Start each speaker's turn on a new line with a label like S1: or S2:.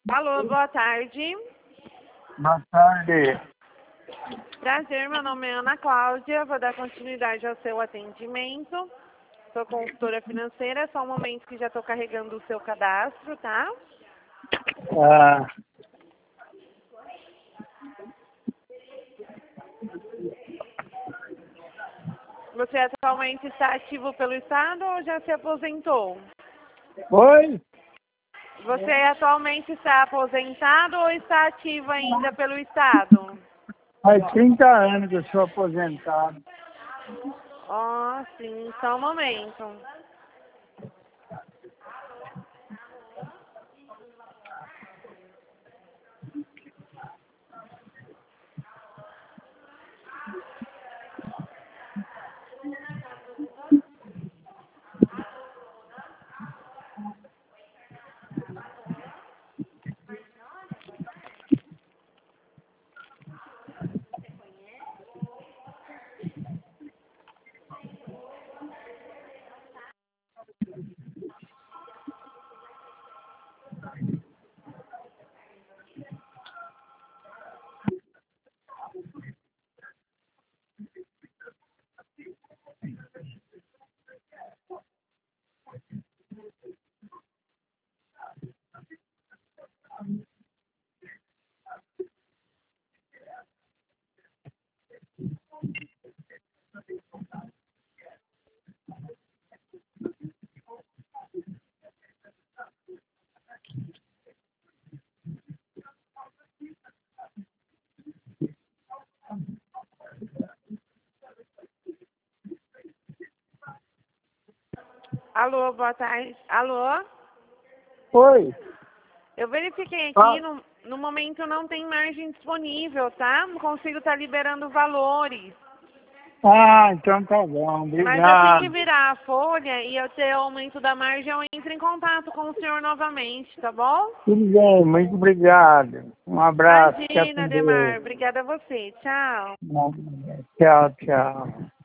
S1: Alô, boa tarde.
S2: Boa tarde.
S1: Prazer, meu nome é Ana Cláudia. Vou dar continuidade ao seu atendimento. Sou consultora financeira. Só um momento que já estou carregando o seu cadastro, tá?
S2: Ah,
S1: Você atualmente está ativo pelo Estado ou já se aposentou?
S2: oi?
S1: Você atualmente está aposentado ou está ativo ainda pelo Estado?
S2: Faz 30 anos que eu sou aposentado.
S1: Ó, sim, só um momento. Alô, boa tarde. Alô?
S2: Oi?
S1: Eu verifiquei
S2: Ah,
S1: aqui, no momento não tem margem disponível, tá? Não consigo estar liberando valores.
S2: então tá bom.
S1: Mas assim que
S2: Obrigado.
S1: virar a folha e eu ter aumento da margem, eu entro em contato com o senhor novamente, tá bom?
S2: Tudo bem, muito obrigado. Um abraço. Fica
S1: Imagina,
S2: com Deus.
S1: Ademar. Obrigada a você. Tchau.
S2: Tchau, tchau.